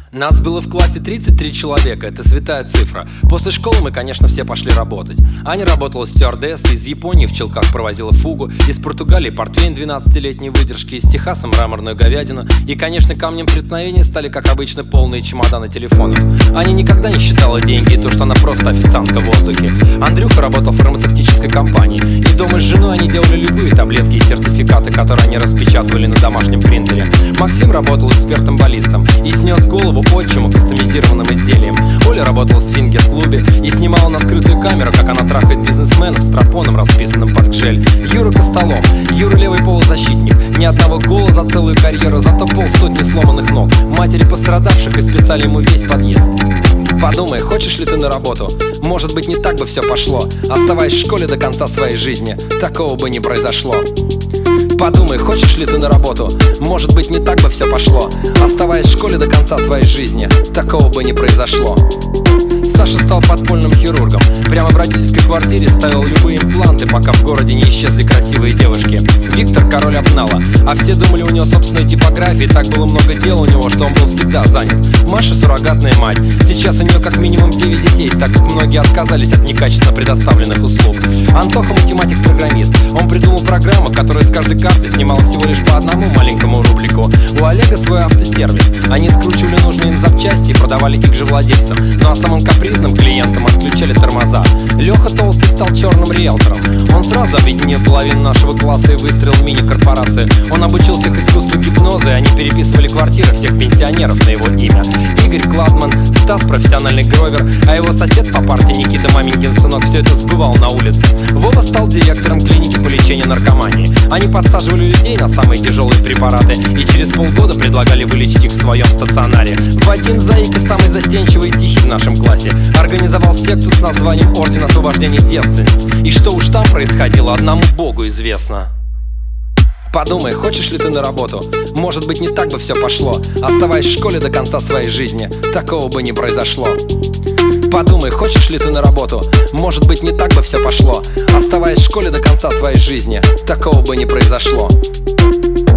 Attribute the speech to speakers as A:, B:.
A: Нас было в классе 33 человека, это святая цифра. После школы мы, конечно, все пошли работать. Аня работала стюардессой, из Японии в чулках провозила фугу, из Португалии портвейн 12-летней выдержки, из Техаса мраморную говядину. И, конечно, камнем преткновения стали, как обычно, полные чемоданы телефонов. Аня никогда не считала деньги и то, что она просто официантка в воздухе. Андрюха работал в фармацевтической компании, и дома с женой они делали любые таблетки и сертификаты, которые они распечатывали на домашнем принтере. Максим работал экспертом-баллистом и снес голову отчиму кастомизированным изделием. Оля работала в свингер-клубе и снимала на скрытую камеру, как она трахает бизнесменов с тропоном, расписанным под гжель. Юра костолом, Юра левый полузащитник. Ни одного гола за целую карьеру, зато полсотни сломанных ног. Матери пострадавших исписали ему весь подъезд. Подумай, хочешь ли ты на работу? Может быть, не так бы все пошло. Оставаясь в школе до конца своей жизни, такого бы не произошло. Подумай, хочешь ли ты на работу? Может быть, не так бы все пошло. Оставаясь в школе до конца своей жизни, такого бы не произошло. Саша стал подпольным хирургом. Прямо в родительской квартире ставил любые импланты, пока в городе не исчезли красивые девушки. Виктор — король обнала, а все думали, у него собственная типография. Так было много дел у него, что он был всегда занят. Маша — суррогатная мать. Сейчас у нее как минимум 9 детей, так как многие отказались от некачественно предоставленных услуг. Антоха — математик-программист. Он придумал программу, которая с каждой карты снимала всего лишь по одному маленькому рублику. У Олега свой автосервис. Они скручивали нужные им запчасти и продавали их же владельцам. Ну а самым капризным клиентам отключали тормоза. Леха Толстый стал черным риэлтором. Он сразу объединил половину нашего класса и выстроил мини-корпорацию. Он обучил всех искусству гипноза, и они переписывали квартиры всех пенсионеров на его имя. Игорь Кладман, Стас — профессиональный гровер, а его сосед по парте Никита, маменькин сынок, все это сбывал на улице. Вова стал директором клиники по лечению наркомании. Они подсаживали людей на самые тяжелые препараты и через полгода предлагали вылечить их в своем стационаре. Вадим Заика, самый застенчивый и тихий в нашем классе, организовал секту с названием Орден освобождения девственниц. И что уж там происходило, одному Богу известно. Подумай, хочешь ли ты на работу? Может быть, не так бы все пошло. Оставаясь в школе до конца своей жизни, такого бы не произошло. Подумай, хочешь ли ты на работу? Может быть, не так бы все пошло. Оставаясь в школе до конца своей жизни, такого бы не произошло.